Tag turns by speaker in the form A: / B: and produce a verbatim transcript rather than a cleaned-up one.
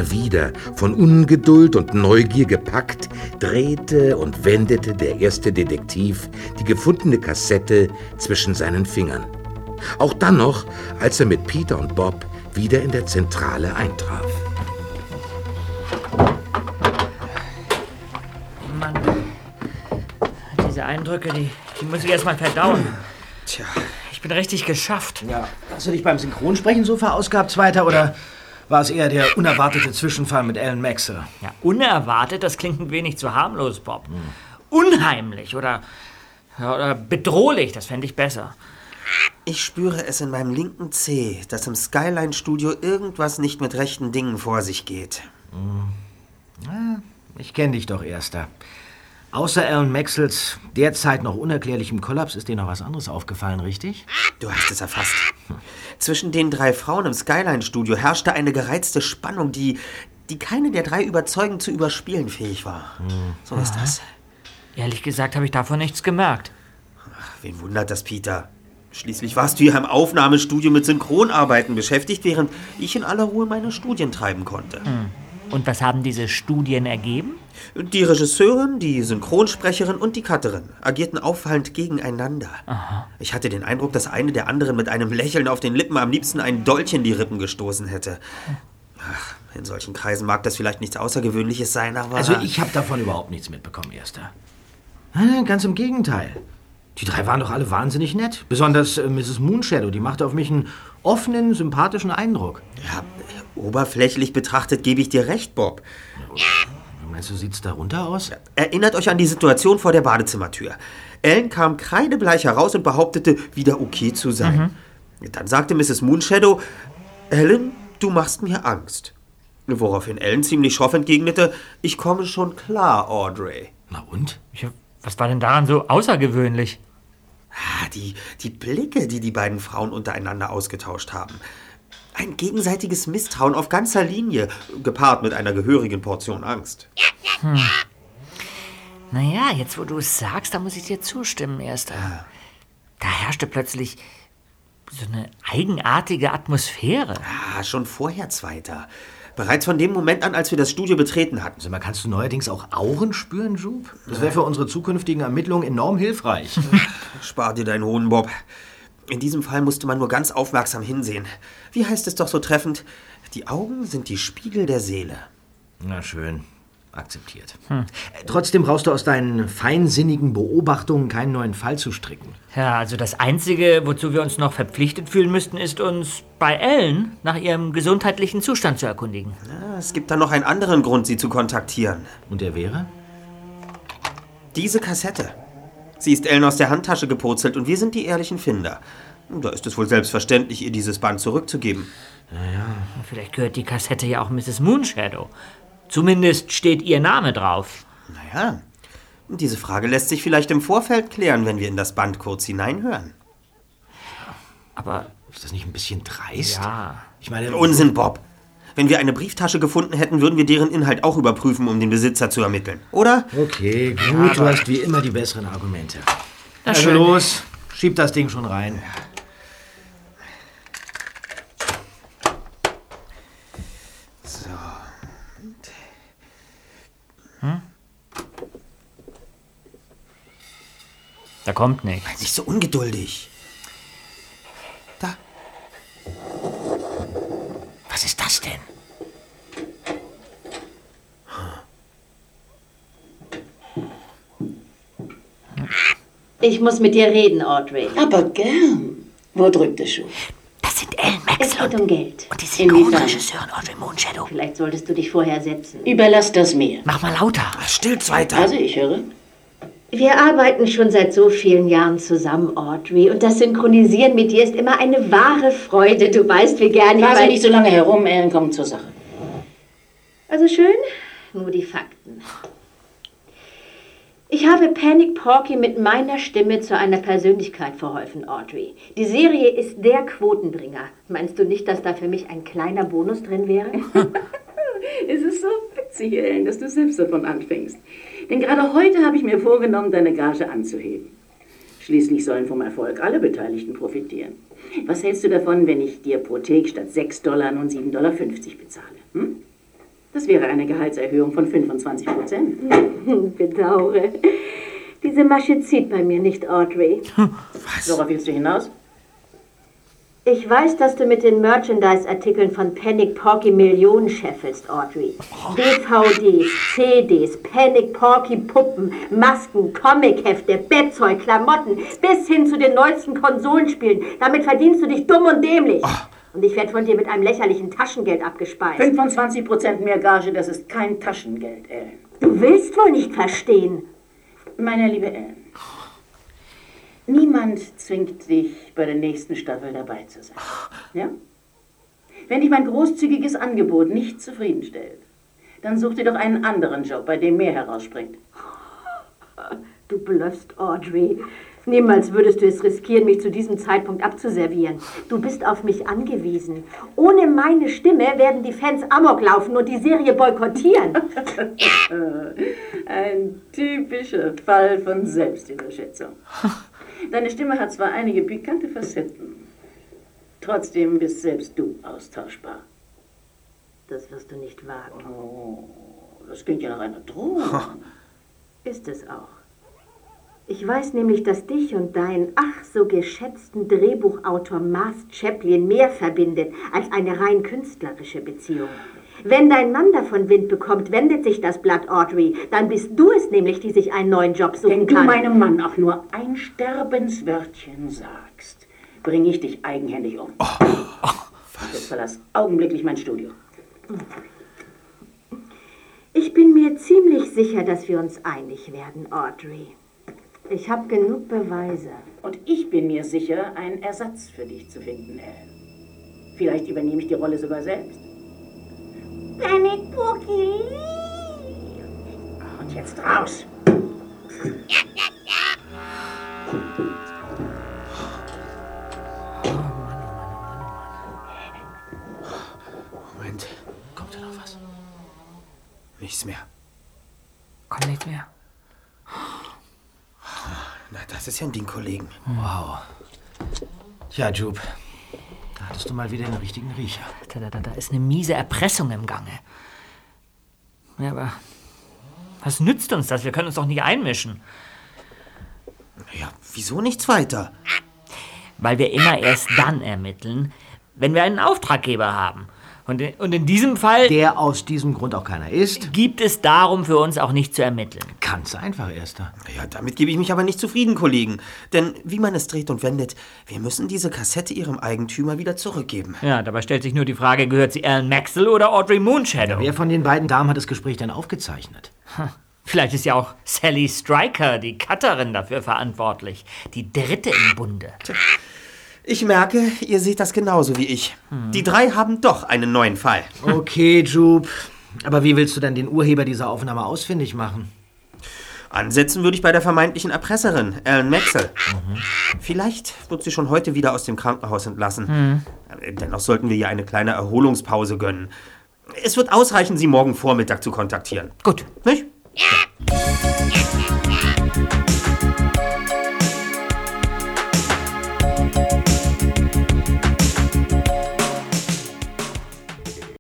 A: Immer wieder, von Ungeduld und Neugier gepackt, drehte und wendete der erste Detektiv die gefundene Kassette zwischen seinen Fingern. Auch dann noch, als er mit Peter und Bob wieder in der Zentrale eintraf.
B: Mann, diese Eindrücke, die, die muss ich erst mal verdauen.
C: Tja.
B: Ich bin richtig geschafft.
C: Ja, hast du dich beim Synchronsprechen so verausgabt, Zweiter, oder war es eher der unerwartete Zwischenfall mit Alan Maxwell?
B: Ja, unerwartet, das klingt ein wenig zu harmlos, Bob. Hm. Unheimlich oder, oder bedrohlich, das fände ich besser.
D: Ich spüre es in meinem linken Zeh, dass im Skyline-Studio irgendwas nicht mit rechten Dingen vor sich geht.
C: Hm. Ja, ich kenne dich doch, Erster. Außer Alan Maxwells derzeit noch unerklärlichem Kollaps ist dir noch was anderes aufgefallen, richtig?
D: Du hast es erfasst. Hm. Zwischen den drei Frauen im Skyline-Studio herrschte eine gereizte Spannung, die, die keine der drei überzeugend zu überspielen fähig war. Hm. So ist das.
B: Ehrlich gesagt habe ich davon nichts gemerkt.
D: Ach, wen wundert das, Peter? Schließlich warst du ja im Aufnahmestudio mit Synchronarbeiten beschäftigt, während ich in aller Ruhe meine Studien treiben konnte.
B: Hm. Und was haben diese Studien ergeben?
D: Die Regisseurin, die Synchronsprecherin und die Cutterin agierten auffallend gegeneinander.
B: Aha.
D: Ich hatte den Eindruck, dass eine der anderen mit einem Lächeln auf den Lippen am liebsten einen Dolch in die Rippen gestoßen hätte. Ach, in solchen Kreisen mag das vielleicht nichts Außergewöhnliches sein, aber...
C: Also ich habe davon überhaupt nichts mitbekommen, Erster. Ganz im Gegenteil. Die drei waren doch alle wahnsinnig nett. Besonders äh, Misses Moonshadow, die machte auf mich einen offenen, sympathischen Eindruck.
D: Ja, oberflächlich betrachtet gebe ich dir recht, Bob.
C: Meinst du, sieht's darunter aus?
D: Ja, erinnert euch an die Situation vor der Badezimmertür. Ellen kam kreidebleich heraus und behauptete, wieder okay zu sein. Mhm. Dann sagte Misses Moonshadow, Ellen, du machst mir Angst. Woraufhin Ellen ziemlich schroff entgegnete, ich komme schon klar, Audrey.
C: Na und?
B: Ja, was war denn daran so außergewöhnlich?
D: Ah, die, die Blicke, die die beiden Frauen untereinander ausgetauscht haben. Ein gegenseitiges Misstrauen auf ganzer Linie, gepaart mit einer gehörigen Portion Angst.
B: Hm. Naja, jetzt wo du es sagst, da muss ich dir zustimmen, Erster.
D: Ja.
B: Da herrschte plötzlich so eine eigenartige Atmosphäre.
D: Ah, schon vorher, Zweiter. Bereits von dem Moment an, als wir das Studio betreten hatten.
C: Sag mal, kannst du neuerdings auch Auren spüren, Jupe? Das wäre für unsere zukünftigen Ermittlungen enorm hilfreich.
D: Spar dir deinen Hohn, Bob. In diesem Fall musste man nur ganz aufmerksam hinsehen. Wie heißt es doch so treffend? Die Augen sind die Spiegel der Seele.
C: Na schön, akzeptiert. Hm. Trotzdem brauchst du aus deinen feinsinnigen Beobachtungen keinen neuen Fall zu stricken.
B: Ja, also das Einzige, wozu wir uns noch verpflichtet fühlen müssten, ist uns bei Ellen nach ihrem gesundheitlichen Zustand zu erkundigen.
D: Ja, es gibt da noch einen anderen Grund, sie zu kontaktieren.
C: Und der wäre?
D: Diese Kassette. Sie ist Ellen aus der Handtasche gepurzelt und wir sind die ehrlichen Finder. Da ist es wohl selbstverständlich, ihr dieses Band zurückzugeben.
B: Naja. Vielleicht gehört die Kassette ja auch Misses Moonshadow. Zumindest steht ihr Name drauf.
D: Naja, diese Frage lässt sich vielleicht im Vorfeld klären, wenn wir in das Band kurz hineinhören.
B: Aber
C: ist das nicht ein bisschen dreist?
B: Ja.
C: Ich meine...
D: Unsinn, Bob. Wenn wir eine Brieftasche gefunden hätten, würden wir deren Inhalt auch überprüfen, um den Besitzer zu ermitteln, oder?
C: Okay, gut, du hast wie immer die besseren Argumente.
B: Na
C: also
B: schön.
C: Los, schieb das Ding schon rein.
D: So.
B: Hm? Da kommt nichts.
D: Nicht so ungeduldig. Da.
C: Was ist das denn?
E: Ich muss mit dir reden, Audrey.
F: Aber gern. Wo drückt der Schuh?
B: Das sind Ellen
E: Es
B: Maxwell
E: geht um Geld.
B: und die
F: Inwiefern?
B: Synchronregisseurin Audrey Moonshadow.
E: Vielleicht solltest du dich vorher setzen.
F: Überlass das mir.
B: Mach mal lauter.
D: Still, Zweiter.
F: Also, ich höre.
E: Wir arbeiten schon seit so vielen Jahren zusammen, Audrey. Und das Synchronisieren mit dir ist immer eine wahre Freude. Du weißt, wie gerne ich...
F: Fahr
E: bei-
F: nicht so lange herum, Ellen, kommt zur Sache.
E: Also schön, nur die Fakten. Ich habe Panic Porky mit meiner Stimme zu einer Persönlichkeit verholfen, Audrey. Die Serie ist der Quotenbringer. Meinst du nicht, dass da für mich ein kleiner Bonus drin wäre?
F: Es ist so witzig, Ellen, dass du selbst davon anfängst. Denn gerade heute habe ich mir vorgenommen, deine Gage anzuheben. Schließlich sollen vom Erfolg alle Beteiligten profitieren. Was hältst du davon, wenn ich dir pro Take statt sechs Dollar nun sieben Dollar fünfzig bezahle? Hm? Das wäre eine Gehaltserhöhung von fünfundzwanzig Prozent.
E: Bedauere. Diese Masche zieht bei mir nicht, Audrey.
F: Was? Worauf willst du hinaus?
E: Ich weiß, dass du mit den Merchandise-Artikeln von Panic Porky Millionen scheffelst, Audrey. D V Ds, C Ds, Panic Porky Puppen, Masken, Comichefte, Bettzeug, Klamotten, bis hin zu den neuesten Konsolenspielen. Damit verdienst du dich dumm und dämlich. Oh. Und ich werde von dir mit einem lächerlichen Taschengeld abgespeist.
F: fünfundzwanzig Prozent mehr Gage, das ist kein Taschengeld, Ellen.
E: Du willst wohl nicht verstehen.
F: Meine liebe Ellen, niemand zwingt dich, bei der nächsten Staffel dabei zu sein. Ja? Wenn dich mein großzügiges Angebot nicht zufriedenstellt, dann such dir doch einen anderen Job, bei dem mehr herausspringt.
E: Du bluffst, Audrey. Niemals würdest du es riskieren, mich zu diesem Zeitpunkt abzuservieren. Du bist auf mich angewiesen. Ohne meine Stimme werden die Fans Amok laufen und die Serie boykottieren.
F: Ein typischer Fall von Selbstüberschätzung. Deine Stimme hat zwar einige pikante Facetten, trotzdem bist selbst du austauschbar.
E: Das wirst du nicht wagen.
F: Oh, das klingt ja nach einer Drohung.
E: Ist es auch. Ich weiß nämlich, dass dich und deinen ach so geschätzten Drehbuchautor Mars Chaplin mehr verbindet als eine rein künstlerische Beziehung. Wenn dein Mann davon Wind bekommt, wendet sich das Blatt, Audrey. Dann bist du es nämlich, die sich einen neuen Job suchen
F: Wenn
E: kann.
F: du meinem Mann auch nur ein Sterbenswörtchen sagst, bringe ich dich eigenhändig um. Oh, oh, Jetzt verlass augenblicklich mein Studio.
E: Ich bin mir ziemlich sicher, dass wir uns einig werden, Audrey. Ich habe genug Beweise.
F: Und ich bin mir sicher, einen Ersatz für dich zu finden, Ellen. Vielleicht übernehme ich die Rolle sogar selbst.
E: Panic Porky!
F: Und jetzt raus!
C: Moment, kommt da noch was?
D: Nichts mehr.
B: Kommt nichts mehr.
D: Na, das ist ja ein Ding, Kollegen.
C: Wow. Ja, Jupe, da hattest du mal wieder den richtigen Riecher.
B: Da, da, da ist eine miese Erpressung im Gange. Ja, aber was nützt uns das? Wir können uns doch nicht einmischen.
D: Ja, wieso nichts weiter?
B: Weil wir immer erst dann ermitteln, wenn wir einen Auftraggeber haben. Und in, und in diesem Fall...
C: Der aus diesem Grund auch keiner ist.
B: ...gibt es darum für uns auch nicht zu ermitteln.
C: Ganz einfach, Erster.
D: Ja, damit gebe ich mich aber nicht zufrieden, Kollegen. Denn wie man es dreht und wendet, wir müssen diese Kassette ihrem Eigentümer wieder zurückgeben.
B: Ja, dabei stellt sich nur die Frage, gehört sie Ellen Maxwell oder Audrey Moonshadow?
C: Ja, wer von den beiden Damen hat das Gespräch dann aufgezeichnet?
B: Hm. Vielleicht ist ja auch Sally Stryker, die Cutterin, dafür verantwortlich. Die dritte im Bunde.
D: Ich merke, ihr seht das genauso wie ich. Hm. Die drei haben doch einen neuen Fall.
C: Okay, Jupe. Aber wie willst du denn den Urheber dieser Aufnahme ausfindig machen?
D: Ansetzen würde ich bei der vermeintlichen Erpresserin, Ellen Maxwell. Mhm. Vielleicht wird sie schon heute wieder aus dem Krankenhaus entlassen. Mhm. Dennoch sollten wir ihr eine kleine Erholungspause gönnen. Es wird ausreichen, sie morgen Vormittag zu kontaktieren.
B: Gut.
D: Nicht?
B: Ja.